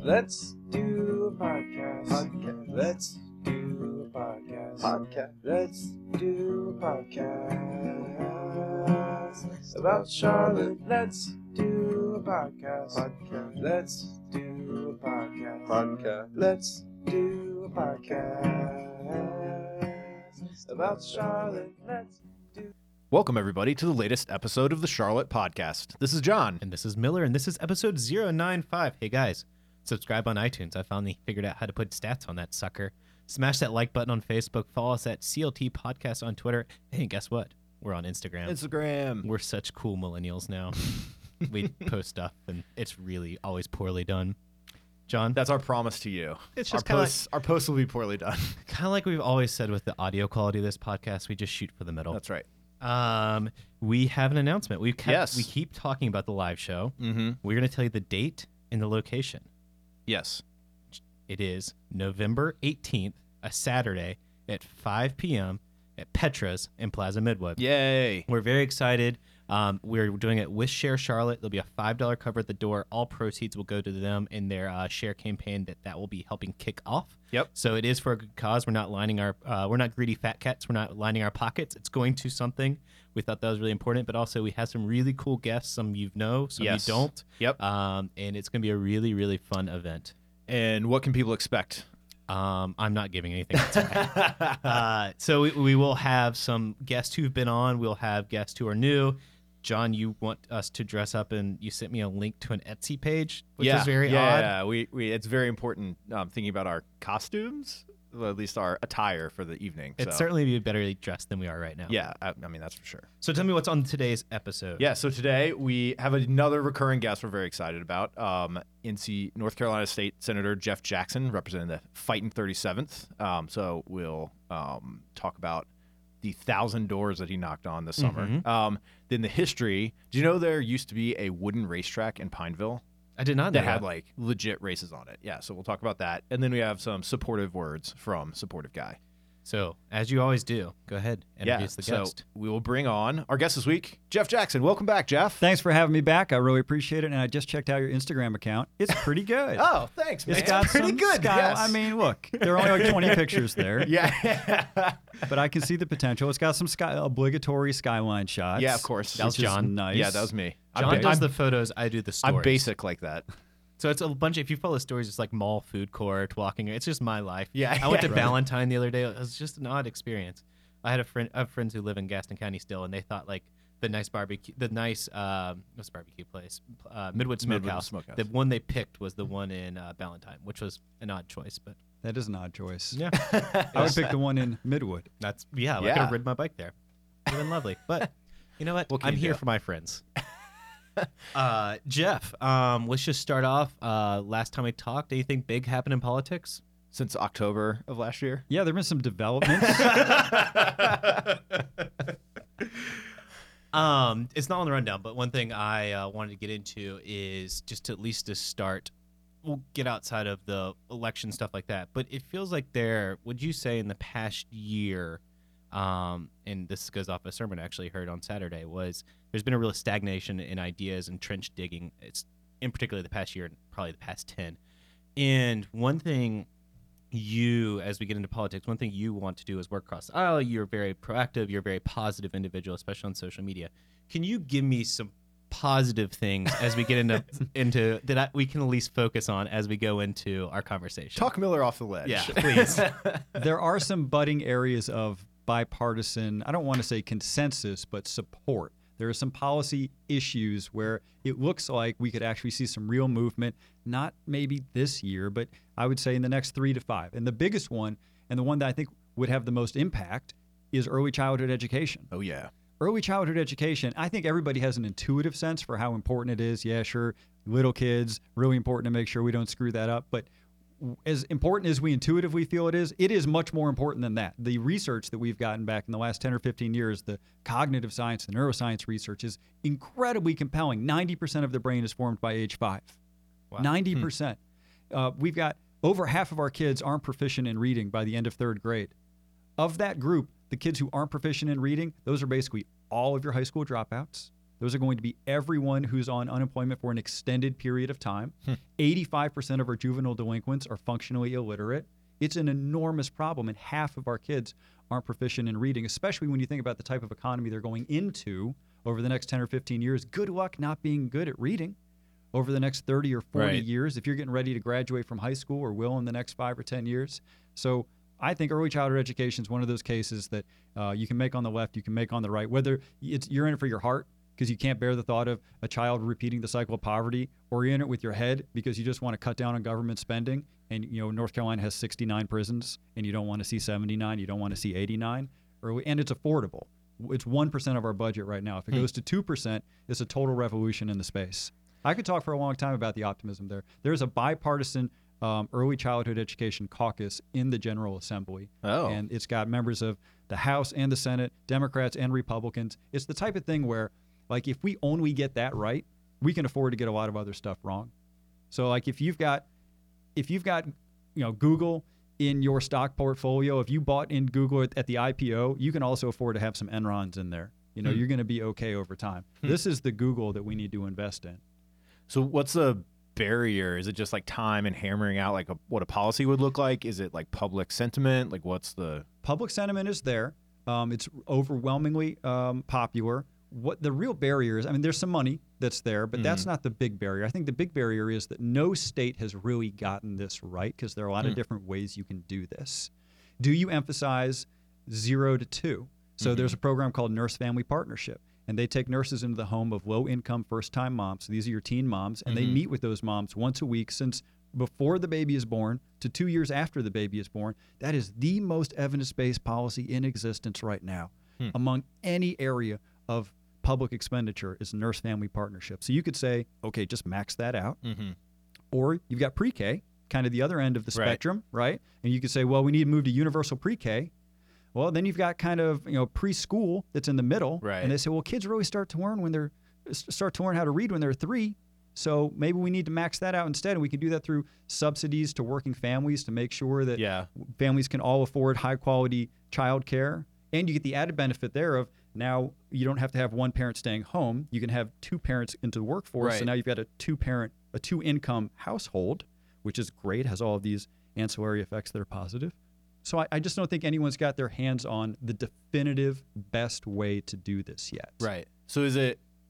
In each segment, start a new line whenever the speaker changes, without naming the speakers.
Let's do a podcast. Let's do a podcast. Let's do a podcast about Charlotte. Let's do a podcast. Let's do a podcast. Let's do a podcast about Charlotte. Let's do.
Welcome, everybody, to the latest episode of the Charlotte Podcast. This is John.
And this is Miller, and this is episode 095. Hey, guys, subscribe on iTunes. I finally figured out how to put stats on that sucker. Smash that like button on Facebook. Follow us at CLT Podcast on Twitter. Hey, guess what? We're on Instagram. We're such cool millennials now. We post stuff, and it's really always poorly done. John?
That's our promise to you.
It's just
our posts will be poorly done.
Kind of like we've always said with the audio quality of this podcast, we just shoot for the middle.
That's right.
We have an announcement. We
Yes.
keep talking about the live show.
Mm-hmm.
We're going to tell you the date and the location.
Yes.
It is November 18th, a Saturday at 5 p.m. at Petra's in Plaza Midwood.
Yay.
We're very excited. We're doing it with Share Charlotte. There'll be a $5 cover at the door. All proceeds will go to them in their share campaign that will be helping kick off.
Yep.
So it is for a good cause. We're not lining we're not greedy fat cats. We're not lining our pockets. It's going to something. We thought that was really important, but also we have some really cool guests. Some you know, some
Yes.
you don't.
Yep.
And it's going to be a really, really fun event.
And what can people expect?
I'm not giving anything today. So we will have some guests who've been on. We'll have guests who are new. John, you want us to dress up, and you sent me a link to an Etsy page, which is very odd.
Yeah, we it's very important thinking about our costumes, well, at least our attire for the evening.
It's
so.
certainly be better dressed than we are right now.
Yeah, I mean, that's for sure.
So tell me what's on today's episode.
Yeah, so today we have another recurring guest we're very excited about. North Carolina State Senator Jeff Jackson, representing the Fighting 37th. So we'll talk about the 1,000 doors that he knocked on this summer.
Mm-hmm.
Then the history. Do you know there used to be a wooden racetrack in Pineville
I did not know
that
that.
had like legit races on it? Yeah, so we'll talk about that. And then we have some supportive words from Supportive Guy.
So, as you always do, go ahead and introduce the guest.
So we will bring on our guest this week, Jeff Jackson. Welcome back, Jeff.
Thanks for having me back. I really appreciate it. And I just checked out your Instagram account. It's pretty good.
Oh, thanks, man.
It's got
pretty
some
good.
Sky,
Yes.
I mean, look, there are only like 20 pictures there.
Yeah.
But I can see the potential. It's got some obligatory skyline shots.
Yeah, of course.
That was
which is
John.
Nice.
Yeah, that was me.
John does the photos, I do the stories.
I'm basic like that.
So it's a bunch. If you follow stories, it's like mall food court, walking. It's just my life.
Yeah,
I went to
right.
Valentine the other day. It was just an odd experience. I have friends who live in Gaston County still, and they thought like the nice barbecue, what's the barbecue place? Midwood Smokehouse. The one they picked was the one in Valentine, which was an odd choice, but
That is an odd choice.
yeah,
I would pick the one in Midwood.
I could have ridden my bike there. It would have been lovely. But you know what?
What can
I'm
you
here
do?
for my friends. Jeff, let's just start off. Last time we talked, anything big happened in politics?
Since October of last year.
Yeah, there have been some developments.
It's not on the rundown, but one thing I wanted to get into is just to at least to start. We'll get outside of the election stuff like that, but it feels like would you say in the past year, and this goes off a sermon I actually heard on Saturday, was there's been a real stagnation in ideas and trench digging. It's in particular the past year and probably the past 10. And one thing as we get into politics, one thing you want to do is work across the aisle. You're very proactive. You're a very positive individual, especially on social media. Can you give me some positive things as we get into that we can at least focus on as we go into our conversation?
Talk Miller off the ledge.
Yeah, please.
There are some budding areas of bipartisan, I don't want to say consensus, but support. There are some policy issues where it looks like we could actually see some real movement, not maybe this year, but I would say in the next 3 to 5. And the biggest one, and the one that I think would have the most impact, is early childhood education.
Oh, yeah.
Early childhood education, I think everybody has an intuitive sense for how important it is. Yeah, sure, little kids, really important to make sure we don't screw that up. But as important as we intuitively feel it is much more important than that. The research that we've gotten back in the last 10 or 15 years, the cognitive science, the neuroscience research is incredibly compelling. 90% of the brain is formed by age 5.
Wow.
90%. We've got over half of our kids aren't proficient in reading by the end of 3rd grade. Of that group, the kids who aren't proficient in reading, those are basically all of your high school dropouts, Those are going to be everyone who's on unemployment for an extended period of time. 85% of our juvenile delinquents are functionally illiterate. It's an enormous problem, and half of our kids aren't proficient in reading, especially when you think about the type of economy they're going into over the next 10 or 15 years. Good luck not being good at reading over the next 30 or 40
Right.
years if you're getting ready to graduate from high school or will in the next 5 or 10 years. So I think early childhood education is one of those cases that you can make on the left, you can make on the right, whether you're in it for your heart because you can't bear the thought of a child repeating the cycle of poverty, or you're in it with your head because you just want to cut down on government spending. And North Carolina has 69 prisons, and you don't want to see 79, you don't want to see 89. And it's affordable. It's 1% of our budget right now. If it goes to 2%, it's a total revolution in the space. I could talk for a long time about the optimism there. There's a bipartisan early childhood education caucus in the General Assembly.
Oh.
And it's got members of the House and the Senate, Democrats and Republicans. It's the type of thing where, like, if we only get that right, we can afford to get a lot of other stuff wrong. So, like, if you've got Google in your stock portfolio, if you bought in Google at the IPO, you can also afford to have some Enrons in there. You're going to be okay over time. This is the Google that we need to invest in.
So what's the barrier? Is it just like time and hammering out like what a policy would look like? Is it like public sentiment? Like what's the...
Public sentiment is there. It's overwhelmingly popular. What the real barrier is, there's some money that's there, but that's not the big barrier. I think the big barrier is that no state has really gotten this right because there are a lot of different ways you can do this. Do you emphasize 0 to 2? So there's a program called Nurse Family Partnership, and they take nurses into the home of low-income first-time moms. So these are your teen moms, and they meet with those moms once a week since before the baby is born to 2 years after the baby is born. That is the most evidence-based policy in existence right now among any area of public expenditure is Nurse Family Partnership. So you could say, okay, just max that out. Or you've got pre-K, kind of the other end of the spectrum, right? And you could say, well, we need to move to universal pre-K. Well, then you've got kind of preschool that's in the middle,
Right.
and they say, well, kids really start to learn how to read when they're 3. So maybe we need to max that out instead, and we can do that through subsidies to working families to make sure that families can all afford high-quality childcare. And you get the added benefit there of now you don't have to have one parent staying home. You can have 2 parents into the workforce.
Right.
So now you've got a 2-income household, which is great, has all of these ancillary effects that are positive. So I just don't think anyone's got their hands on the definitive best way to do this yet.
Right. So is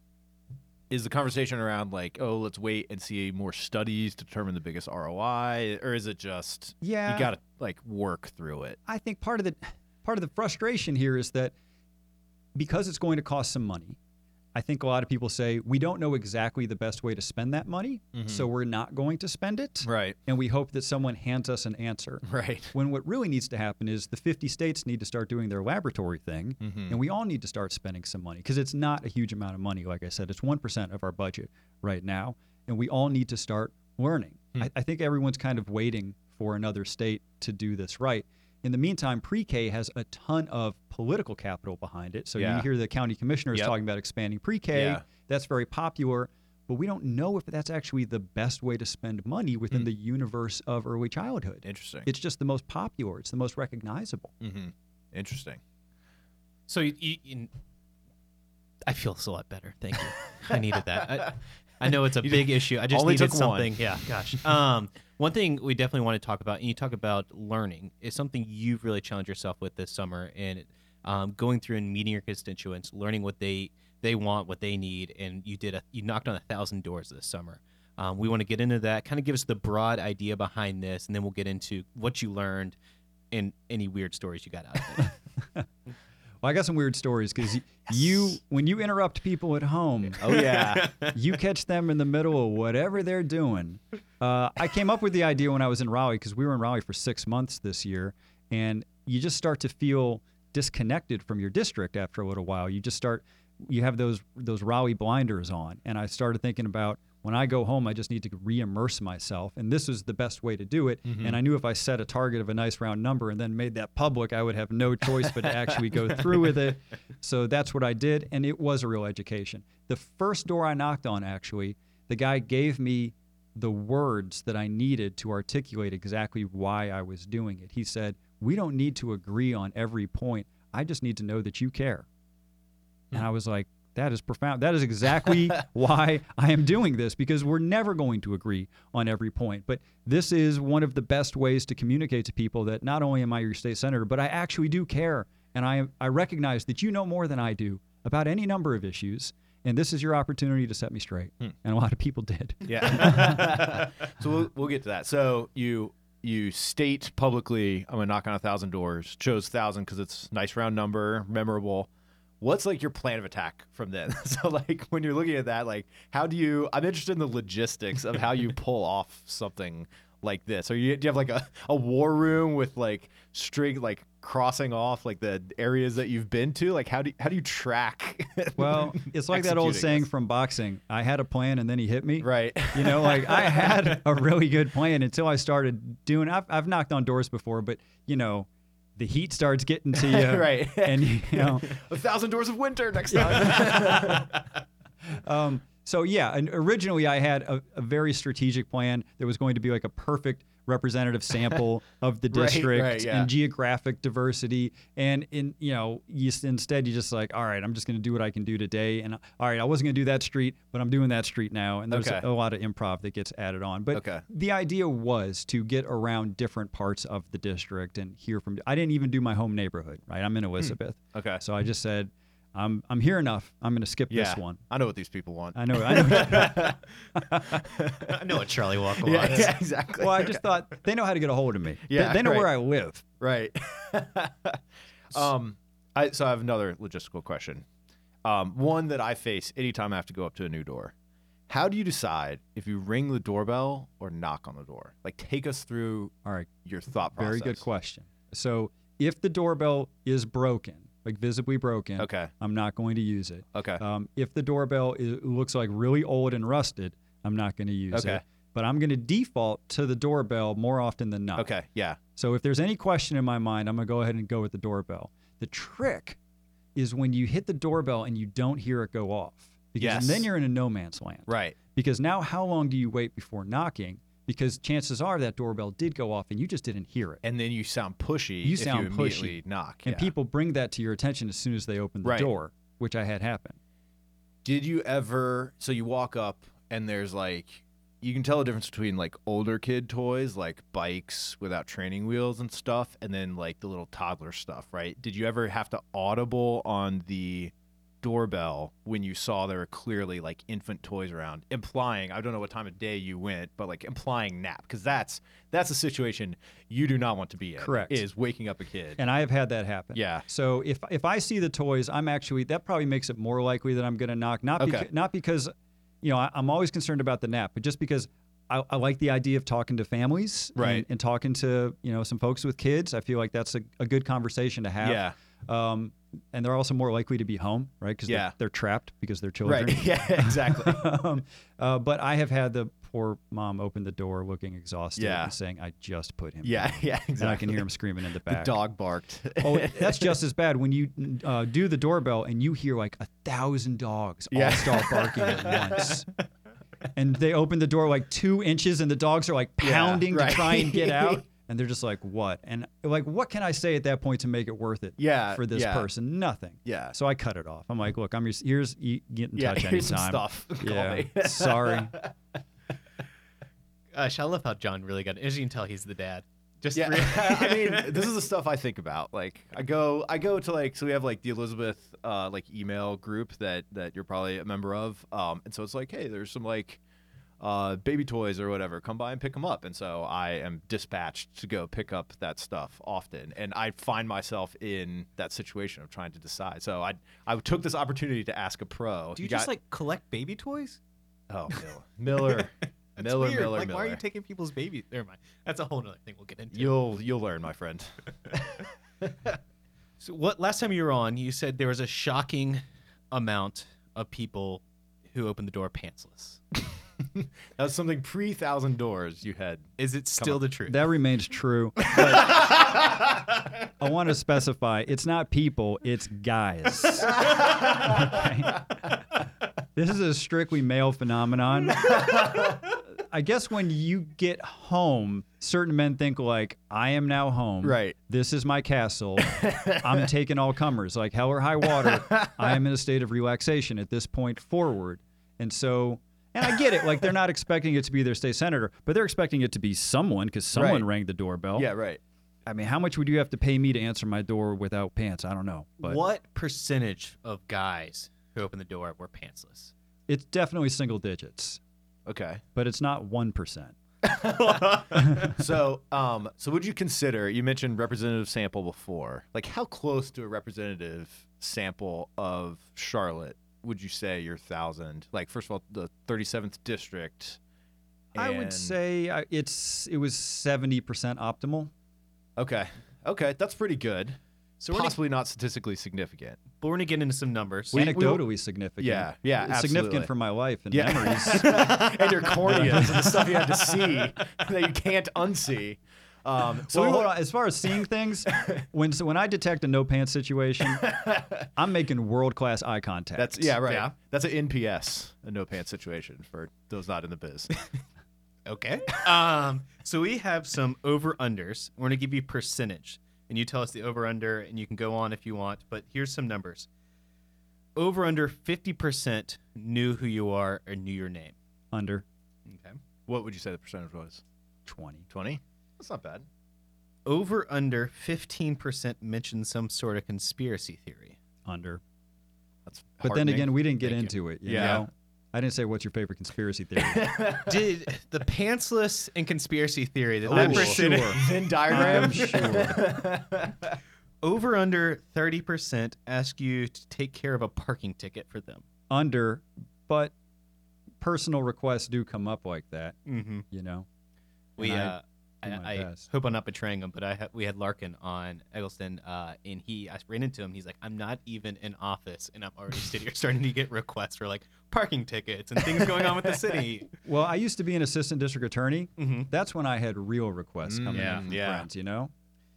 the conversation around like, oh, let's wait and see more studies to determine the biggest ROI, or is it just you got to like work through it?
I think part of the frustration here is that because it's going to cost some money, I think a lot of people say we don't know exactly the best way to spend that money, so we're not going to spend it.
Right.
And we hope that someone hands us an answer.
Right.
When what really needs to happen is the 50 states need to start doing their laboratory thing, and we all need to start spending some money because it's not a huge amount of money. Like I said, it's 1% of our budget right now, and we all need to start learning. I think everyone's kind of waiting for another state to do this right. In the meantime, pre-K has a ton of political capital behind it. So you hear the county commissioners talking about expanding pre-K.
Yeah.
That's very popular. But we don't know if that's actually the best way to spend money within the universe of early childhood.
Interesting.
It's just the most popular. It's the most recognizable.
Interesting.
So I feel a lot better. Thank you. I needed that. I know it's a big issue. I just
only
needed
took one.
something. Yeah, gosh. One thing we definitely want to talk about, and you talk about learning, is something you've really challenged yourself with this summer, and going through and meeting your constituents, learning what they want, what they need, and you knocked on 1,000 doors this summer. We want to get into that, kind of give us the broad idea behind this, and then we'll get into what you learned and any weird stories you got out of it.
Well, I got some weird stories because when you interrupt people at home, you catch them in the middle of whatever they're doing. I came up with the idea when I was in Raleigh because we were in Raleigh for 6 months this year, and you just start to feel disconnected from your district after a little while. You have those Raleigh blinders on, and I started thinking about when I go home, I just need to re-immerse myself, and this is the best way to do it. And I knew if I set a target of a nice round number and then made that public, I would have no choice but to actually go through with it. So that's what I did, and it was a real education. The first door I knocked on, actually, the guy gave me the words that I needed to articulate exactly why I was doing it. He said, "We don't need to agree on every point. I just need to know that you care." And I was like, that is profound. That is exactly why I am doing this, because we're never going to agree on every point. But this is one of the best ways to communicate to people that not only am I your state senator, but I actually do care. And I recognize that you know more than I do about any number of issues. And this is your opportunity to set me straight. And a lot of people did.
Yeah. So we'll get to that. So you state publicly, I'm going to knock on 1,000 doors, chose 1,000 because it's a nice round number, memorable. What's like your plan of attack from then? So like when you're looking at that, like I'm interested in the logistics of how you pull off something like this. Do you have like a war room with like string, like crossing off like the areas that you've been to? Like how do you track?
Well, it's like that old
executing
saying
this?
from boxing. I had a plan and then he hit me.
Right.
You know, like I had a really good plan until I started doing. I've knocked on doors before, but you know, the heat starts getting to you,
Right.
And you know,
1,000 doors of winter next time.
so yeah. And originally, I had a very strategic plan. There was going to be like a perfect representative sample of the district
yeah.
and geographic diversity. And instead you just like, all right, I'm just going to do what I can do today. And all right, I wasn't going to do that street, but I'm doing that street now. And there's
Okay.
a lot of improv that gets added on. But
Okay.
the idea was to get around different parts of the district and hear from. I didn't even do my home neighborhood, right? I'm in Elizabeth.
Okay.
So I just said, I'm here enough. I'm going to skip
Yeah.
this one.
I know what these people want.
I know.
I know what Charlie Walker wants.
Yeah, exactly.
Well, I just thought they know how to get a hold of me.
Yeah,
They know
right.
where I live.
Right. So I have another logistical question. One that I face anytime I have to go up to a new door. How do you decide if you ring the doorbell or knock on the door? Like, take us through
All right.
your thought process.
Very good question. So if the doorbell is broken, like visibly broken,
Okay.
I'm not going to use it.
Okay.
If the doorbell looks like really old and rusted, I'm not going to use
Okay.
it. But I'm going to default to the doorbell more often than not.
Okay. Yeah.
So if there's any question in my mind, I'm going to go ahead and go with the doorbell. The trick is when you hit the doorbell and you don't hear it go off. Because
Yes.
then you're in a no man's land.
Right.
Because now how long do you wait before knocking? Because chances are that doorbell did go off and you just didn't hear it.
And then you sound pushy.
You
if
sound
you immediately
pushy.
knock.
And
Yeah.
people bring that to your attention as soon as they open the
Right.
door, which I had happen.
Did you ever? So you walk up and there's like, you can tell the difference between like older kid toys, like bikes without training wheels and stuff, and then like the little toddler stuff, right? Did you ever have to audible on the doorbell when you saw there were clearly like infant toys around, implying, I don't know what time of day you went, but like implying nap? Because that's a situation you do not want to be in.
Correct.
Is waking up a kid.
And I have had that happen.
Yeah.
So if I see the toys, that probably makes it more likely that I'm going to knock.
Okay.
Not because, I'm always concerned about the nap, but just because I like the idea of talking to families,
Right.
and talking to some folks with kids. I feel like that's a good conversation to have.
Yeah.
And they're also more likely to be home, right? Because
Yeah.
they're trapped because they're children.
Right. Yeah. Exactly.
But I have had the poor mom open the door looking exhausted
Yeah.
and saying, "I just put him."
Yeah.
down."
Yeah. Exactly.
And I can hear him screaming in the
The
back.
dog barked.
Oh, that's just as bad when you do the doorbell and you hear like 1,000 dogs all
Yeah.
start barking at once. And they open the door like 2 inches and the dogs are like
Yeah,
pounding
right.
to try and get out. And they're just like, what? And like, what can I say at that point to make it worth it
Yeah,
for this
yeah.
person? Nothing.
Yeah.
So I cut it off. I'm like, look, here's get in touch
here's some
anytime.
stuff. Call
Yeah.
me.
Sorry.
Gosh, I love how John really got it. As you can tell, he's the dad. Just
Yeah, I mean, this is the stuff I think about. Like, I go to like, so we have like the Elizabeth like email group that you're probably a member of, and so it's like, hey, there's some like baby toys or whatever, come by and pick them up. And so I am dispatched to go pick up that stuff often, and I find myself in that situation of trying to decide. So I took this opportunity to ask a pro.
Do you just like collect baby toys?
oh Miller
That's
Miller
weird.
Miller
Like,
Miller.
why are you taking people's babies? Never mind. That's a whole nother thing we'll get into.
You'll learn, my friend.
So what? Last time you were on, you said there was a shocking amount of people who opened the door pantsless.
That was something pre-1,000 doors you had.
Is it still the truth?
That remains true. But I want to specify, it's not people, it's guys. Okay? This is a strictly male phenomenon. I guess when you get home, certain men think like, I am now home.
Right.
This is my castle. I'm taking all comers. Like hell or high water, I am in a state of relaxation at this point forward. And so, and I get it. Like they're not expecting it to be their state senator, but they're expecting it to be someone because someone
Right.
rang the doorbell.
Yeah, right.
I mean, how much would you have to pay me to answer my door without pants? I don't know. But
What percentage of guys who open the door were pantsless?
it's definitely single digits,
Okay.
but it's not 1%.
So, so would you consider? You mentioned representative sample before. Like, how close to a representative sample of Charlotte would you say your 1,000? Like, first of all, the 37th district.
I would
and-
say it was 70% optimal.
Okay. Okay, that's pretty good.
So we're gonna,
Possibly not statistically significant.
but we're gonna get into some numbers.
Anecdotally significant.
Yeah, yeah,
It's significant
absolutely.
for my life and
Yeah.
memories.
And your corneas and the stuff you had to see that you can't unsee. So
So
we
hold
will-
on. As far as seeing things, when I detect a no pants situation, I'm making world class eye contact.
That's yeah, right.
Yeah.
That's an NPS, a no pants situation for those not in the biz.
Okay. So we have some over-unders. We're going to give you percentage, and you tell us the over-under, and you can go on if you want, but here's some numbers. Over-under 50% knew who you are or knew your name.
under
Okay.
What would you say the percentage was?
20.
20? That's not bad.
Over-under 15% mentioned some sort of conspiracy theory.
Under.
That's
But then
heartening.
again, we didn't get
Thank
into it. You
Yeah.
know? I didn't say what's your favorite conspiracy theory.
Did the pantsless and conspiracy theory that
Ooh,
that percentage
sure.
Venn diagram.
I'm sure.
over under 30% ask you to take care of a parking ticket for them?
Under, but personal requests do come up like that,
Mm-hmm.
you know?
We
And I do my
I
best.
hope I'm not betraying him, but we had Larkin on Eggleston, and I ran into him. He's like, I'm not even in office, and I'm already sitting here starting to get requests for like parking tickets and things going on with the city.
Well, I used to be an assistant district attorney.
Mm-hmm.
That's when I had real requests coming
yeah,
in from
yeah.
friends, you know?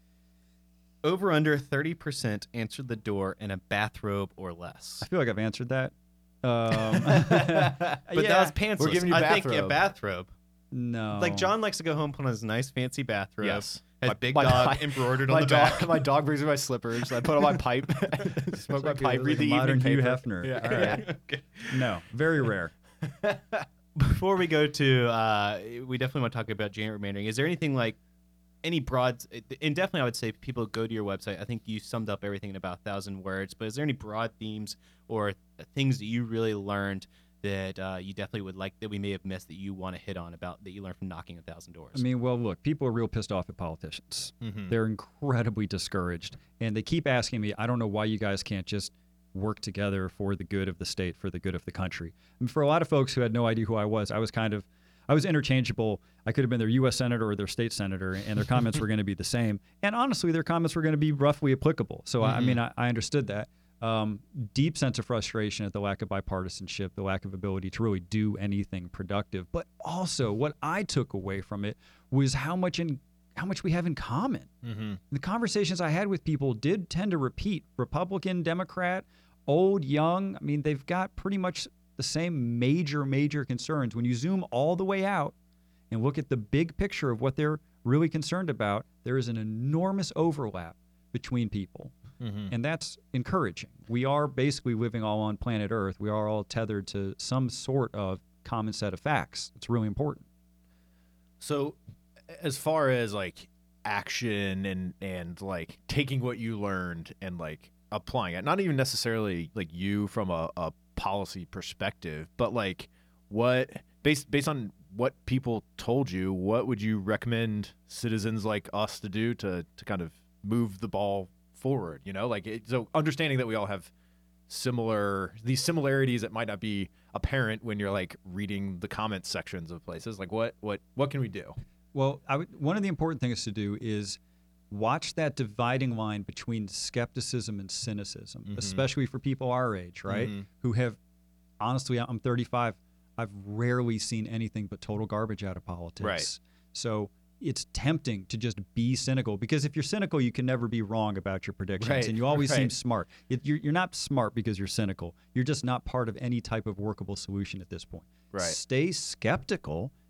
Over under 30% answered the door in a bathrobe or less.
I feel like I've answered that.
But that was pantsless.
We're giving you
I think a
bathrobe.
bathrobe.
No.
Like John likes to go home, put on his nice fancy bathrobe.
Yes.
Has
My-
big
my
dog
dog-
embroidered on
My
the
dog,
back.
my dog brings me my slippers. I put on my pipe, smoke my
like
pipe,
a
read the
modern
evening
Hugh
paper.
Hefner.
Yeah.
All right.
Okay.
No, very rare.
Before we go to, we definitely want to talk about Janet remandering. Is there anything like any broad, and definitely I would say people go to your website. I think you summed up everything in about 1,000 words, but is there any broad themes or things that you really learned that you definitely would like that we may have missed that you want to hit on about that you learned from knocking 1,000 doors?
I mean, well, look, people are real pissed off at politicians.
Mhm.
They're incredibly discouraged. And they keep asking me, I don't know why you guys can't just work together for the good of the state, for the good of the country. And for a lot of folks who had no idea who I was interchangeable. I could have been their U.S. senator or their state senator, and their comments were going to be the same. And honestly, their comments were going to be roughly applicable. So, I mean, I understood that. Deep sense of frustration at the lack of bipartisanship, the lack of ability to really do anything productive. But also, what I took away from it was how much we have in common.
Mhm.
The conversations I had with people did tend to repeat. Republican, Democrat, old, young. I mean, they've got pretty much the same major concerns. When you zoom all the way out and look at the big picture of what they're really concerned about, there is an enormous overlap between people.
Mhm.
And that's encouraging. We are basically living all on planet Earth. We are all tethered to some sort of common set of facts. It's really important.
So, as far as like action and like taking what you learned and like applying it, not even necessarily like you from a policy perspective, but like what based on what people told you, what would you recommend citizens like us to do to kind of move the ball forward? You know, like so understanding that we all have these similarities that might not be apparent when you're like reading the comment sections of places. Like what can we do?
Well, one of the important things to do is watch that dividing line between skepticism and cynicism, especially for people our age, right?
Mhm.
Who have, honestly, I'm 35. I've rarely seen anything but total garbage out of politics.
Right.
So it's tempting to just be cynical, because if you're cynical, you can never be wrong about your predictions,
Right,
and you always seem
right.
smart. You're not smart because you're cynical. You're just not part of any type of workable solution at this point.
Right.
Stay skeptical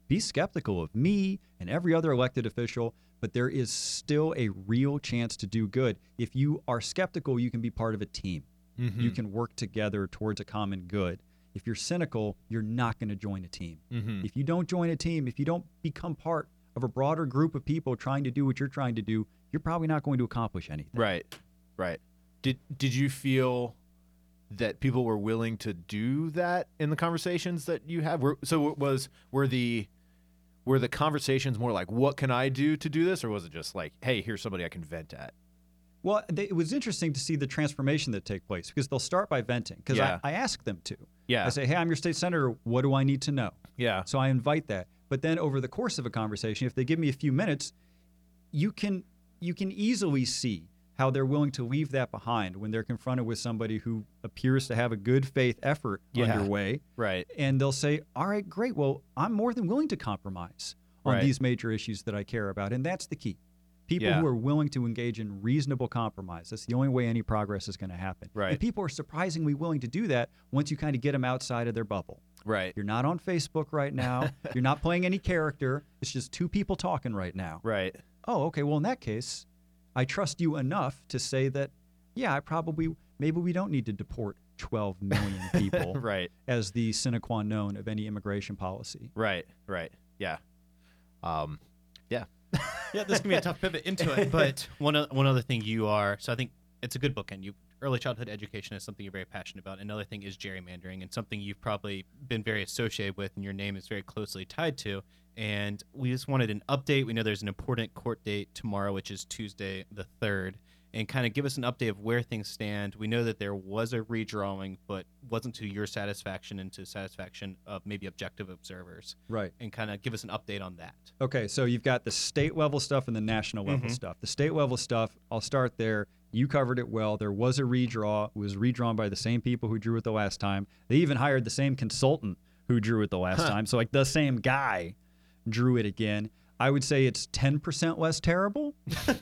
be skeptical of me and every other elected official, but there is still a real chance to do good. If you are skeptical, you can be part of a team.
Mm-hmm.
You can work together towards a common good. If you're cynical, you're not going to join a team.
Mm-hmm.
If you don't join a team, if you don't become part of a broader group of people trying to do what you're trying to do, you're probably not going to accomplish anything.
Right. Did you feel that people were willing to do that in the conversations that you had? Were the conversations more like, what can I do to do this, or was it just like, hey, here's somebody I can vent at?
Well, it was interesting to see the transformation that take place, because they'll start by venting, because
Yeah.
I ask them to.
Yeah.
I say, hey, I'm your state senator. What do I need to know?
Yeah.
So I invite that. But then over the course of a conversation, if they give me a few minutes, you can easily see how they're willing to leave that behind when they're confronted with somebody who appears to have a good faith effort
Yeah.
underway.
Right.
And they'll say, all right, great. Well, I'm more than willing to compromise on
Right.
these major issues that I care about. And that's the key. People
Yeah.
who are willing to engage in reasonable compromise. That's the only way any progress is going to happen.
Right.
And people are surprisingly willing to do that once you kind of get them outside of their bubble.
Right.
You're not on Facebook right now. You're not playing any character. It's just two people talking right now.
Right.
Oh, okay. Well, in that case, I trust you enough to say that, yeah, maybe we don't need to deport 12 million people
Right.
as the sine qua non of any immigration policy.
Right. Yeah.
Yeah, this can be a tough pivot into it. But one other thing so I think it's a good bookend. Early childhood education is something you're very passionate about. Another thing is gerrymandering, and something you've probably been very associated with, and your name is very closely tied to. And we just wanted an update. We know there's an important court date tomorrow, which is Tuesday the 3rd, and kind of give us an update of where things stand. We know that there was a redrawing, but wasn't to your satisfaction and to satisfaction of maybe objective observers.
Right.
And kind of give us an update on that.
Okay, so you've got the state level stuff and the national level stuff. The state level stuff, I'll start there. You covered it well. There was a redraw. It was redrawn by the same people who drew it the last time. They even hired the same consultant who drew it the last time. So, like, the same guy drew it again. I would say it's 10% less terrible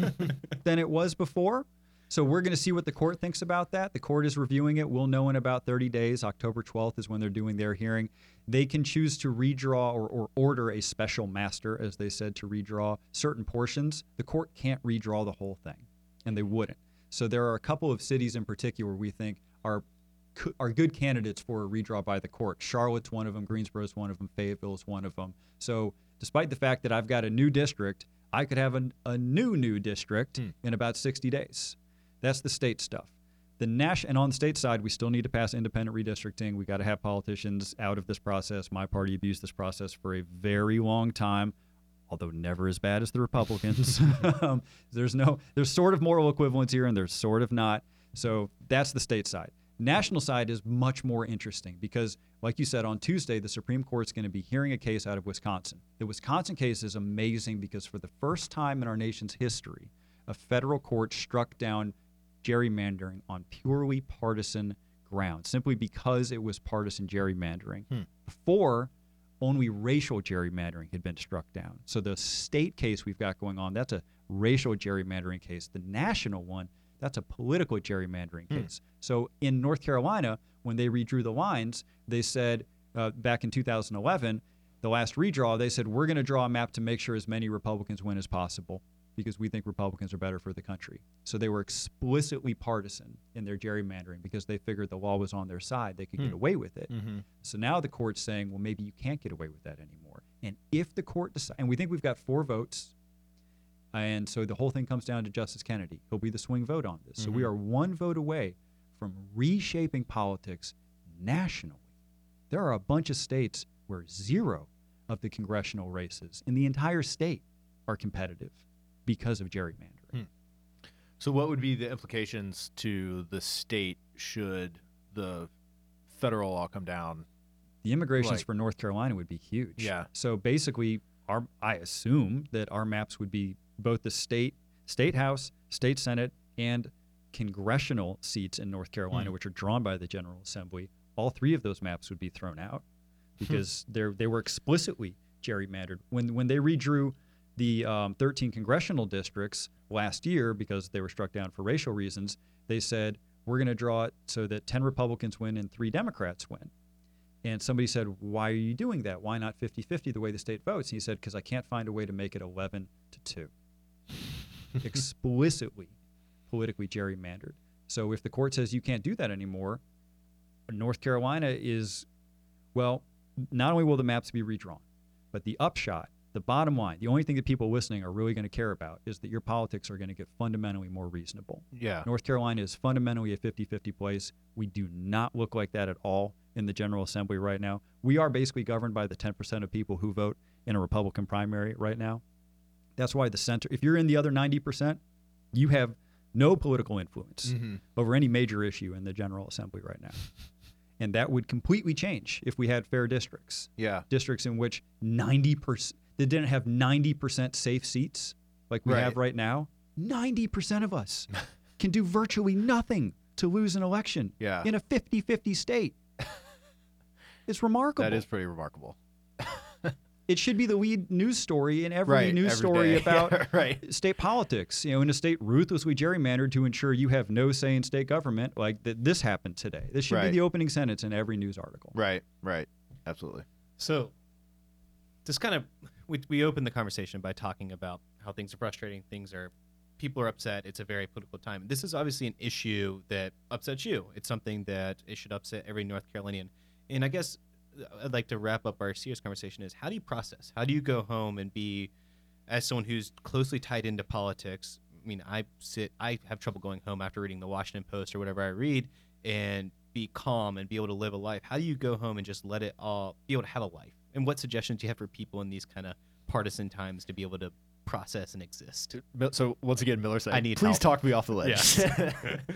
than it was before. So we're going to see what the court thinks about that. The court is reviewing it. We'll know in about 30 days. October 12th is when they're doing their hearing. They can choose to redraw or order a special master, as they said, to redraw certain portions. The court can't redraw the whole thing, and they wouldn't. So there are a couple of cities in particular we think are good candidates for a redraw by the court. Charlotte's one of them. Greensboro is one of them. Fayetteville is one of them. So despite the fact that I've got a new district, I could have a new district in about 60 days. That's the state stuff. And on the state side, we still need to pass independent redistricting. We got to have politicians out of this process. My party abused this process for a very long time, although never as bad as the Republicans. There's sort of moral equivalence here, and there's sort of not. So that's the state side. National side is much more interesting because, like you said, on Tuesday, the Supreme Court's going to be hearing a case out of Wisconsin. The Wisconsin case is amazing because for the first time in our nation's history, a federal court struck down gerrymandering on purely partisan grounds, simply because it was partisan gerrymandering. Before, only racial gerrymandering had been struck down. So the state case we've got going on, that's a racial gerrymandering case. The national one, that's a political gerrymandering case. So in North Carolina, when they redrew the lines, they said back in 2011, the last redraw, they said, we're going to draw a map to make sure as many Republicans win as possible because we think Republicans are better for the country. So they were explicitly partisan in their gerrymandering because they figured the law was on their side. They could get away with it. So now the court's saying, well, maybe you can't get away with that anymore. And if the court decides, and we think we've got 4 votes, and so the whole thing comes down to Justice Kennedy. He'll be the swing vote on this. So we are 1 vote away from reshaping politics nationally. There are a bunch of states where 0 of the congressional races in the entire state are competitive because of gerrymandering.
So what would be the implications to the state should the federal law come down?
The immigrations for North Carolina would be huge.
Yeah.
So basically, I assume that our maps would be both the state house, state senate, and congressional seats in North Carolina, which are drawn by the General Assembly. All 3 of those maps would be thrown out because they were explicitly gerrymandered. When they redrew the 13 congressional districts last year because they were struck down for racial reasons, they said, we're going to draw it so that 10 Republicans win and 3 Democrats win. And somebody said, why are you doing that? Why not 50-50 the way the state votes? And he said, because I can't find a way to make it 11-2. Explicitly politically gerrymandered. So if the court says you can't do that anymore, North Carolina is, well, not only will the maps be redrawn, but the upshot, the bottom line, the only thing that people listening are really going to care about is that your politics are going to get fundamentally more reasonable.
Yeah.
North Carolina is fundamentally a 50-50 place. We do not look like that at all in the General Assembly right now. We are basically governed by the 10% of people who vote in a Republican primary right now. That's why the center, if you're in the other 90%, you have no political influence over any major issue in the General Assembly right now. And that would completely change if we had fair districts.
Yeah.
Districts in which 90%, they didn't have 90% safe seats like we have right now. 90% of us can do virtually nothing to lose an election in a 50-50 state. It's remarkable.
That is pretty remarkable.
It should be the lead news story in every news story
day.
about
Right.
state politics. You know, in a state ruthlessly gerrymandered to ensure you have no say in state government, like this happened today. This should be the opening sentence in every news article.
Right. Absolutely.
So, just kind of, we opened the conversation by talking about how things are frustrating, people are upset. It's a very political time. This is obviously an issue that upsets you. It's something that it should upset every North Carolinian. And I guess I'd like to wrap up our serious conversation is, how do you process? How do you go home and be, as someone who's closely tied into politics? I mean, I have trouble going home after reading the Washington Post or whatever I read and be calm and be able to live a life. How do you go home and just let it all, be able to have a life? And what suggestions do you have for people in these kind of partisan times to be able to process and exist?
So once again, Miller said,
I need
please
help.
talk me off the ledge.
Yes.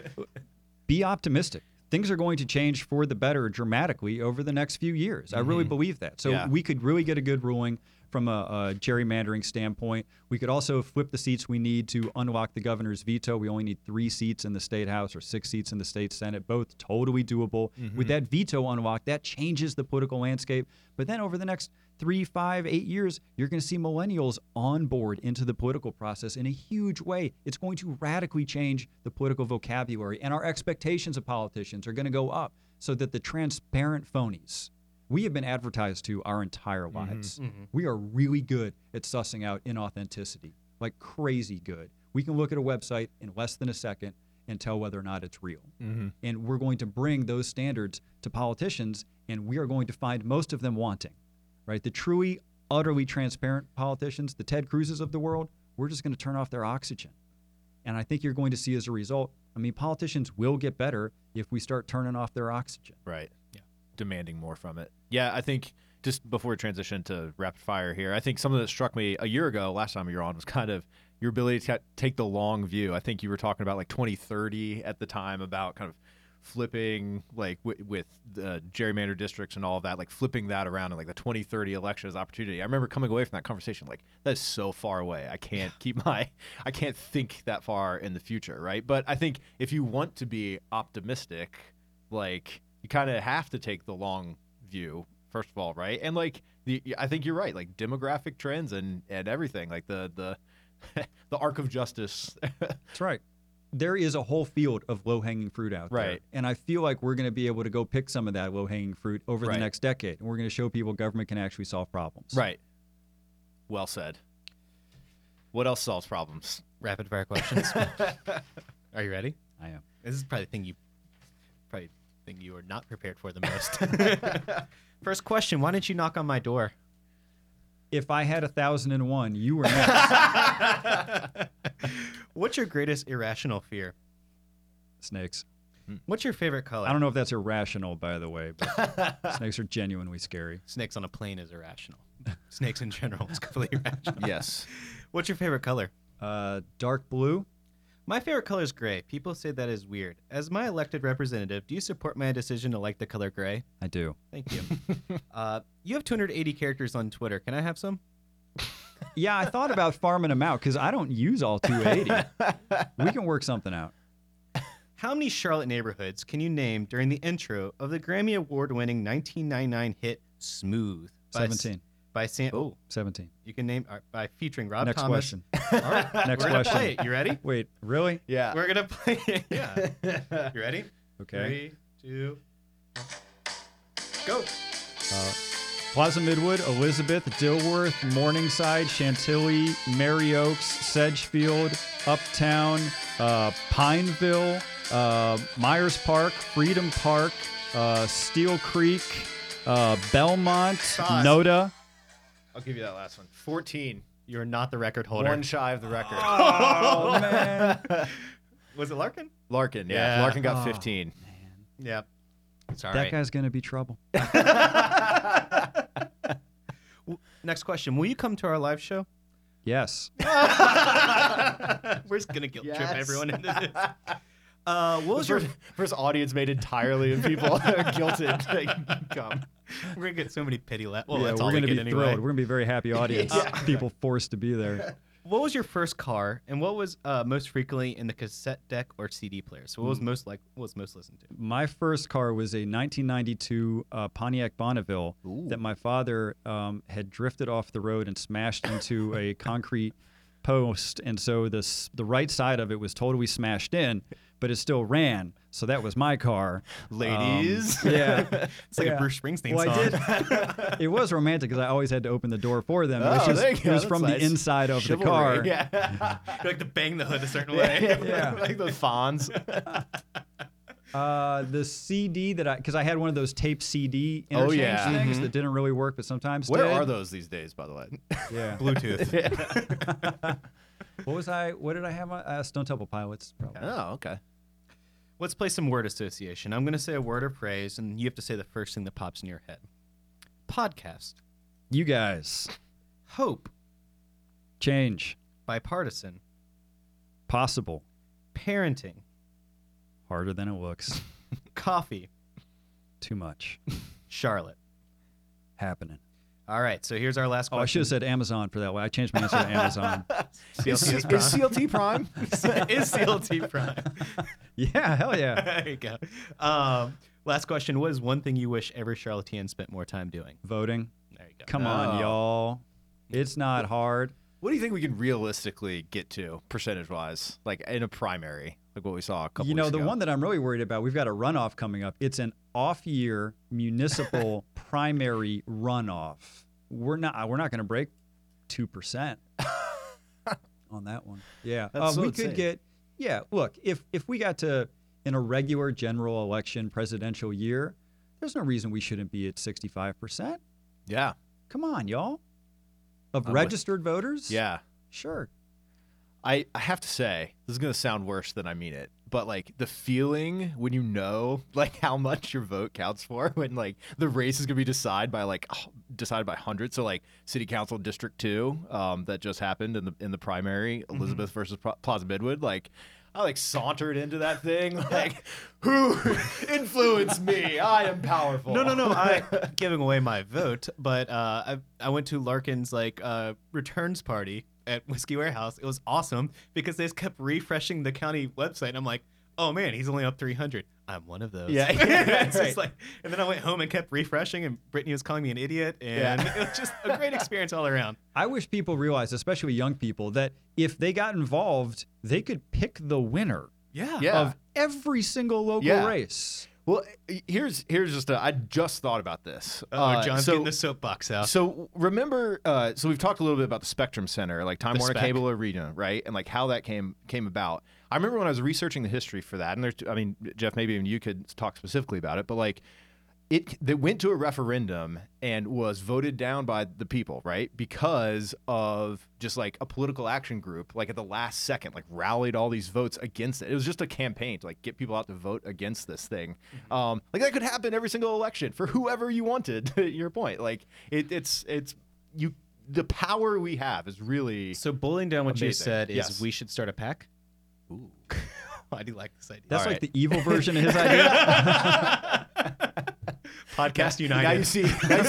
Be optimistic. Things are going to change for the better dramatically over the next few years. I really believe that. So we could really get a good ruling from a gerrymandering standpoint. We could also flip the seats we need to unlock the governor's veto. We only need 3 seats in the state house or 6 seats in the state senate, both totally doable. With that veto unlocked, that changes the political landscape. But then over the next 3, 5, 8 years, you're going to see millennials on board into the political process in a huge way. It's going to radically change the political vocabulary, and our expectations of politicians are going to go up so that the transparent phonies we have been advertised to our entire lives. We are really good at sussing out inauthenticity, like crazy good. We can look at a website in less than a second and tell whether or not it's real. And we're going to bring those standards to politicians, and we are going to find most of them wanting. Right, the truly, utterly transparent politicians, the Ted Cruzes of the world, we're just going to turn off their oxygen. And I think you're going to see as a result, I mean, politicians will get better if we start turning off their oxygen.
Right. Yeah. Demanding more from it. Yeah, I think just before we transition to rapid fire here, I think something that struck me a year ago, last time you were on, was kind of your ability to take the long view. I think you were talking about like 2030 at the time, about kind of flipping like with the gerrymandered districts and all of that, like flipping that around and like the 2030 election as opportunity. I remember coming away from that conversation like, that's so far away. I can't I can't think that far in the future, right? But I think if you want to be optimistic, like you kind of have to take the long view first of all, right? And like I think you're right, like demographic trends and everything, like the the arc of justice.
That's right. There is a whole field of low-hanging fruit out there. And I feel like we're going to be able to go pick some of that low-hanging fruit over the next decade. And we're going to show people government can actually solve problems.
Right. Well said. What else solves problems?
Rapid fire questions. Are you ready?
I am.
This is probably the thing you are not prepared for the most. First question, why didn't you knock on my door?
If I had 1,001, you were next.
What's your greatest irrational fear?
Snakes.
What's your favorite color?
I don't know if that's irrational, by the way, but snakes are genuinely scary.
Snakes on a plane is irrational. Snakes in general is completely irrational.
Yes.
What's your favorite color?
Dark blue.
My favorite color is gray. People say that is weird. As my elected representative, do you support my decision to like the color gray?
I do.
Thank you. You have 280 characters on Twitter. Can I have some?
Yeah, I thought about farming them out because I don't use all 280. We can work something out.
How many Charlotte neighborhoods can you name during the intro of the Grammy Award-winning 1999 hit "Smooth"?
17.
By Sam. Oh,
17.
You can name by featuring Rob
Next
Thomas.
question.
All right,
Next
we're gonna
question.
play it. You ready?
Wait, really?
Yeah.
We're gonna play it. Yeah. You ready?
Okay.
3, 2, go.
Plaza Midwood, Elizabeth, Dilworth, Morningside, Chantilly, Mary Oaks, Sedgefield, Uptown, Pineville, Myers Park, Freedom Park, Steel Creek, Belmont,
Sauce.
Noda.
I'll give you that last one. 14.
You're not the record holder.
One shy of the record.
Oh, man.
Was it Larkin?
Larkin, yeah.
Yeah.
Larkin got 15.
Yep. It's all
That
right.
guy's going to be trouble.
Next question. Will you come to our live show?
Yes.
We're just going to guilt trip
Yes.
everyone into this. What was your...
First audience made entirely of people guilted to come.
We're going to get so many pity laughs. Well,
yeah,
that's
we're
all we
going to be
get
thrilled.
anyway.
We're going to be a very happy audience. People forced to be there.
What was your first car, and what was most frequently in the cassette deck or CD player? So what was most listened to?
My first car was a 1992 Pontiac Bonneville that my father had drifted off the road and smashed into a concrete post, and so the right side of it was totally smashed in, but it still ran. So that was my car.
Ladies.
Yeah.
It's like
Yeah.
a Bruce Springsteen
Well,
song.
I did. It was romantic because I always had to open the door for them.
Oh, there you
It
go.
was
That's
from
nice.
the inside of
Chivalry.
the car.
Yeah.
You like to bang the hood a certain way.
Yeah.
Like those fawns.
The CD because I had one of those tape CD
Oh,
interchange
yeah.
things that didn't really work, but sometimes
Where
did.
are those these days, by the way?
Yeah.
Bluetooth.
What did I have? Stone Temple Pilots. Probably.
Oh, okay.
Let's play some word association. I'm going to say a word or phrase, and you have to say the first thing that pops in your head. Podcast.
You guys.
Hope.
Change.
Bipartisan.
Possible.
Parenting.
Harder than it looks.
Coffee.
Too much.
Charlotte.
Happening.
All right, so here's our last
Oh, I
question.
should have said Amazon for that way. I changed my answer to Amazon.
CLT
Is CLT Prime?
is CLT Prime.
Yeah, hell yeah.
There you go. Last question. What is one thing you wish every Charlottean spent more time doing?
Voting.
There you go.
Come on,
Oh.
y'all. It's not hard.
What do you think we can realistically get to, percentage-wise, like in a primary, like what we saw a couple
You know,
weeks
the
ago?
one that I'm really worried about, we've got a runoff coming up. It's an off-year municipal primary runoff. We're not going to break 2% on that one. Yeah.
That's so
we
insane.
could get look, if we got to in a regular general election presidential year, there's no reason we shouldn't be at 65%.
Yeah.
Come on, y'all. Of
I'm with-
registered voters?
Yeah.
Sure.
I have to say, this is going to sound worse than I mean it, but like the feeling when you know like how much your vote counts for, when like the race is going to be decided by hundreds. So like City Council District 2 that just happened in the primary, Elizabeth versus Plaza Midwood, like I like sauntered into that thing like, who influenced me? I am powerful.
No. I'm giving away my vote, but I went to Larkin's returns party at Whiskey Warehouse. It was awesome because they just kept refreshing the county website. And I'm like, oh man, he's only up 300. I'm one of those.
Yeah.
It's
Right.
just like, and then I went home and kept refreshing, and Brittany was calling me an idiot, and
Yeah.
it was just a great experience all around.
I wish people realized, especially young people, that if they got involved, they could pick the winner
Yeah.
Yeah.
of every single local
Yeah.
race.
Well, here's just I just thought about this.
John's getting the soapbox out.
So remember, so we've talked a little bit about the Spectrum Center, like Time
The
Warner
spec.
Cable Arena, right? And like how that came about. I remember when I was researching the history for that, and I mean, Jeff, maybe even you could talk specifically about it, but like that went to a referendum and was voted down by the people, right? Because of just like a political action group, like at the last second, like rallied all these votes against it. It was just a campaign to like get people out to vote against this thing. Like that could happen every single election for whoever you wanted. To your point, like it's you. The power we have is really
So boiling down what you
Amazing.
said is
Yes.
we should start a pack. Ooh. I do like this idea.
That's
All
like
right.
the evil version of his idea.
Podcast United.
Now you see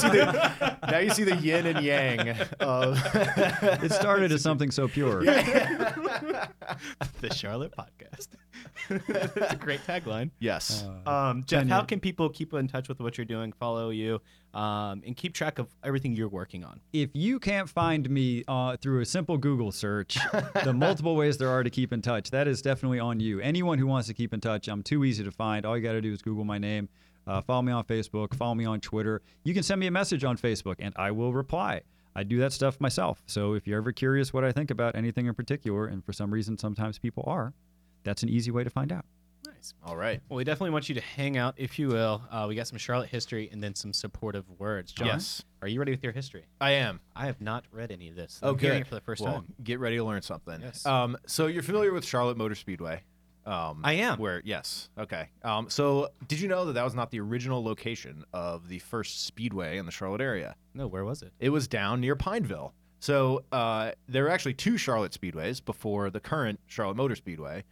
the yin and yang of
It started as something so pure.
the Charlotte Podcast. It's a great tagline.
yes.
Jeff, how
Tanya.
can people keep in touch with what you're doing, follow you, and keep track of everything you're working on?
If you can't find me through a simple Google search, the multiple ways there are to keep in touch, that is definitely on you. Anyone who wants to keep in touch, I'm too easy to find. All you got to do is Google my name. Follow me on Facebook. Follow me on Twitter. You can send me a message on Facebook, and I will reply. I do that stuff myself. So if you're ever curious what I think about anything in particular, and for some reason sometimes people are, that's an easy way to find out.
Nice.
All right.
Well, we definitely want you to hang out, if you will. We got some Charlotte history and then some supportive words. John,
Yes.
are you ready with your history?
I am.
I have not read any of this.
Oh,
I'm hearing
good.
it for the first
Well,
time.
get ready to learn something.
Yes.
So you're familiar with Charlotte Motor Speedway?
I am.
Yes. Okay. So did you know that that was not the original location of the first speedway in the Charlotte area?
No, where was it?
It was down near Pineville. So there were actually 2 Charlotte Speedways before the current Charlotte Motor Speedway.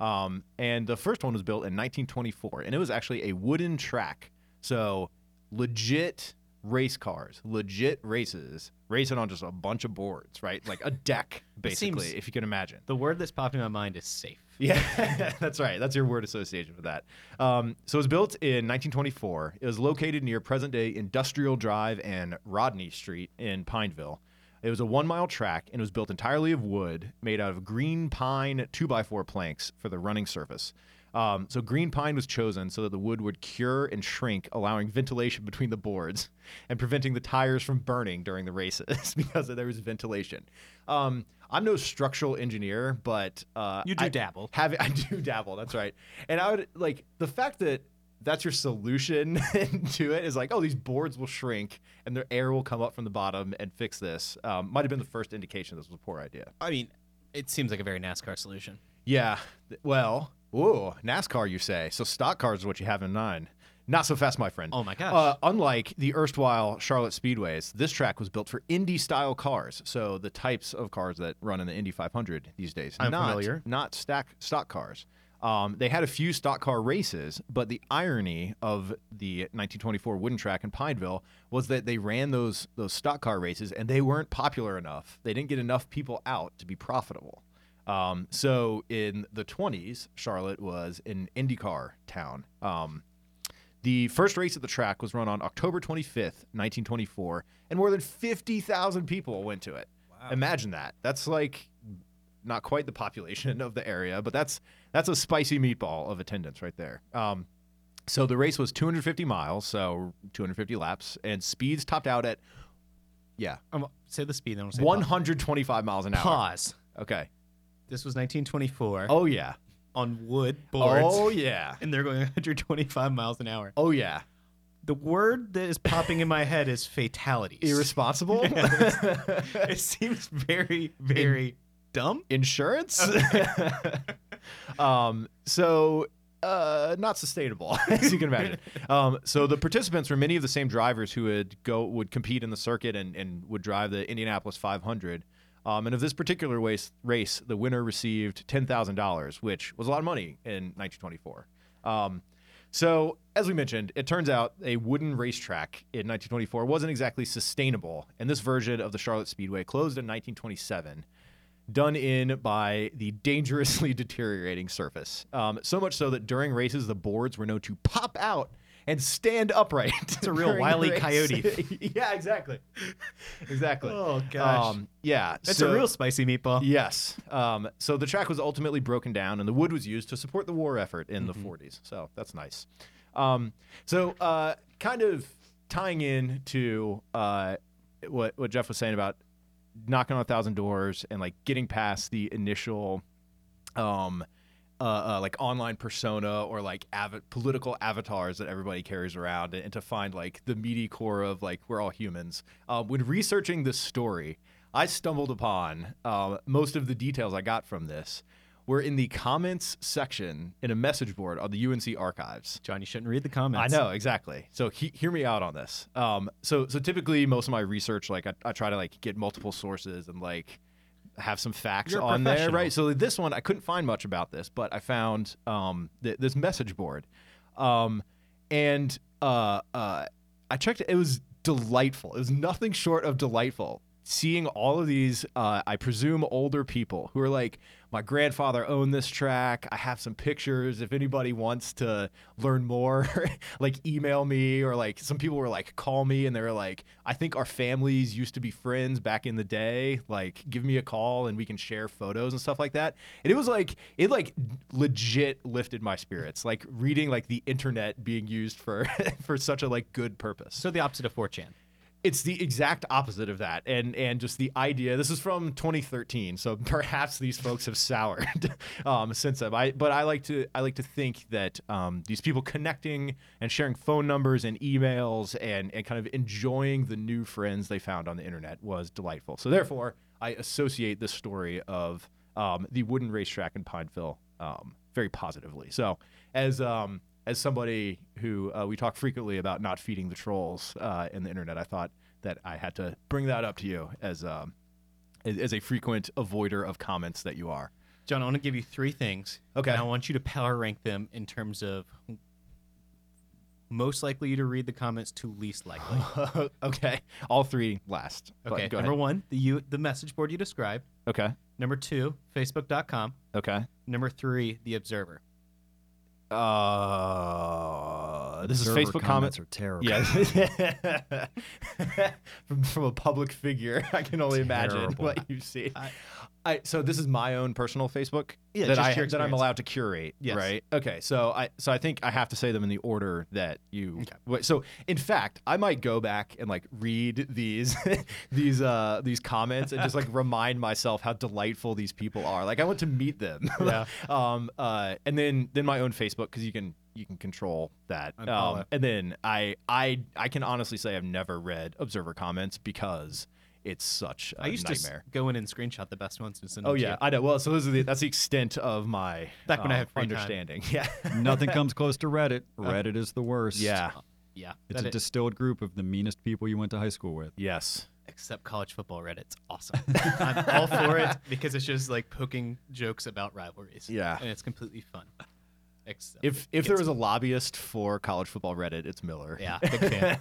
And the first one was built in 1924, and it was actually a wooden track. So legit race cars, legit races, racing on just a bunch of boards, right? Like a deck, basically,
seems-
if you can imagine.
The word that's popping in my mind is safe.
Yeah, that's right. That's your word association with that. So it was built in 1924. It was located near present-day Industrial Drive and Rodney Street in Pineville. It was a 1-mile track, and it was built entirely of wood, made out of green pine 2x4 planks for the running surface. So green pine was chosen so that the wood would cure and shrink, allowing ventilation between the boards and preventing the tires from burning during the races because there was ventilation. I'm no structural engineer, but
You do dabble.
I do dabble. That's right. And I would like the fact that that's your solution to it is like, oh, these boards will shrink and the air will come up from the bottom and fix this. Might have been the first indication this was a poor idea.
I mean, it seems like a very NASCAR solution.
Yeah. Well, ooh, NASCAR, you say. So stock cars is what you have in mind. Not so fast, my friend.
Oh, my gosh.
Unlike the erstwhile Charlotte Speedways, this track was built for Indy-style cars. So the types of cars that run in the Indy 500 these days.
I'm familiar.
Not stock cars. They had a few stock car races, but the irony of the 1924 wooden track in Pineville was that they ran those stock car races and they weren't popular enough. They didn't get enough people out to be profitable. So in the 20s, Charlotte was an IndyCar town. The first race at the track was run on October 25th, 1924, and more than 50,000 people went to it. Wow. Imagine that. That's like not quite the population of the area, but that's a spicy meatball of attendance right there. So the race was 250 miles, so 250 laps, and speeds topped out at,
Say the speed. Then we'll say
125 miles an hour.
Pause.
Okay.
This was 1924
Oh, yeah.
on wood boards.
Oh, yeah.
And they're going 125 miles an hour.
Oh, yeah.
The word that is popping in my head is fatalities.
Irresponsible?
It seems very, very dumb.
Insurance? Not sustainable, as you can imagine. So the participants were many of the same drivers who would compete in the circuit and would drive the Indianapolis 500. And of this particular race, the winner received $10,000, which was a lot of money in 1924. So, as we mentioned, it turns out a wooden racetrack in 1924 wasn't exactly sustainable, and this version of the Charlotte Speedway closed in 1927, done in by the dangerously deteriorating surface. So much so that during races, the boards were known to pop out and stand upright.
It's a real Wile E. Coyote.
Yeah, exactly. Exactly.
Oh, gosh.
Yeah.
That's a real spicy meatball.
Yes. So the track was ultimately broken down, and the wood was used to support the war effort in the 40s. So that's nice. Kind of tying in to what Jeff was saying about knocking on 1,000 doors and like getting past the initial like online persona or like political avatars that everybody carries around, and to find like the meaty core of like we're all humans. When researching this story, I stumbled upon most of the details I got from this were in the comments section in a message board on the UNC archives.
John, you shouldn't read the comments.
I know, exactly. So hear me out on this. So typically most of my research, like I try to like get multiple sources and like have some facts
You're a
on there,
professional.
right? So this one, I couldn't find much about this, but I found this message board. I checked it. It was delightful. It was nothing short of delightful. seeing all of these, I presume older people who are like, my grandfather owned this track. I have some pictures. If anybody wants to learn more, like email me, or like some people were like, call me, and they were like, I think our families used to be friends back in the day. Like, give me a call and we can share photos and stuff like that. And it legit lifted my spirits. Like reading like the internet being used for for such a like good purpose.
So the opposite of 4chan.
It's the exact opposite of that, and just the idea. This is from 2013, so perhaps these folks have soured since then. But I like to think that these people connecting and sharing phone numbers and emails and kind of enjoying the new friends they found on the internet was delightful. So therefore, I associate this story of the wooden racetrack in Pineville very positively. So as somebody who we talk frequently about not feeding the trolls in the internet, I thought that I had to bring that up to you as a frequent avoider of comments that you are.
John, I want to give you 3 things.
Okay.
And I want you to power rank them in terms of most likely to read the comments to least likely.
Okay. All 3 last.
Okay.
Go
Number
ahead.
1, the message board you described.
Okay.
Number 2, Facebook.com.
Okay.
Number 3, The Observer.
This is
Observer
Facebook comments.
are terrible.
Yeah. from a public figure, I can only imagine
Terrible.
what you see. So this is my own personal Facebook
Yeah,
that
just your
that I'm
experience.
allowed to curate,
Yes.
right? Okay, so I think I have to say them in the order that you. Okay. So in fact, I might go back and like read these these comments and just like remind myself how delightful these people are. Like I want to meet them.
Yeah.
And then my own Facebook, because you can control that.
Unfollow.
And then I can honestly say I've never read Observer comments because it's such a
I used
nightmare.
to go in and screenshot the best ones and send
Oh
them to
yeah,
you.
I know. Well, so that's the extent of my
Back when I had free time.
understanding. Yeah,
Nothing comes close to Reddit. Reddit is the worst.
yeah,
Yeah.
It's
that
a
it-
distilled group of the meanest people you went to high school with.
yes.
Except college football Reddit's awesome. I'm all for it because it's just like poking jokes about rivalries.
Yeah.
And it's completely fun. Except
If there was a lobbyist for college football Reddit, it's Miller.
yeah, big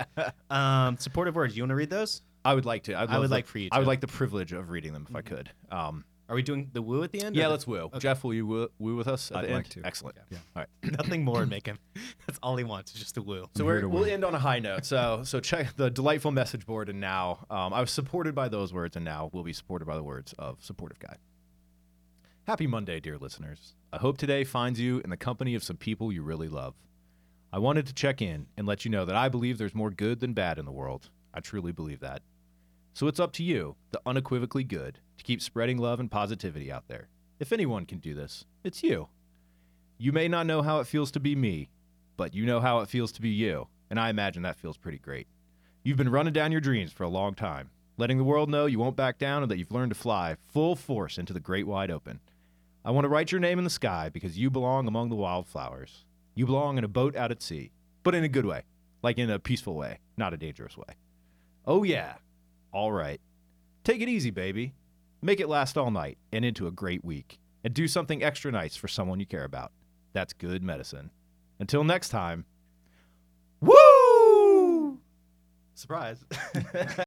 fan. Supportive words. You want to read those?
I would like to.
I would like for you
I would
to.
like the privilege of reading them if I could.
Are we doing the woo at the end?
Yeah,
or
let's woo. Jeff, will you woo with us at
I'd
the
like
end?
to.
Excellent.
Yeah.
All right.
nothing more would make him. That's all he wants is just a woo.
So
here to
we'll
win.
end on a high note. So check the delightful message board, and now I was supported by those words, and now we'll be supported by the words of Supportive Guy. Happy Monday, dear listeners. I hope today finds you in the company of some people you really love. I wanted to check in and let you know that I believe there's more good than bad in the world. I truly believe that. So it's up to you, the unequivocally good, to keep spreading love and positivity out there. If anyone can do this, it's you. You may not know how it feels to be me, but you know how it feels to be you, and I imagine that feels pretty great. You've been running down your dreams for a long time, letting the world know you won't back down and that you've learned to fly full force into the great wide open. I want to write your name in the sky because you belong among the wildflowers. You belong in a boat out at sea, but in a good way, like in a peaceful way, not a dangerous way. Oh yeah, all right. Take it easy, baby. Make it last all night and into a great week, and do something extra nice for someone you care about. That's good medicine. Until next time, woo! Surprise.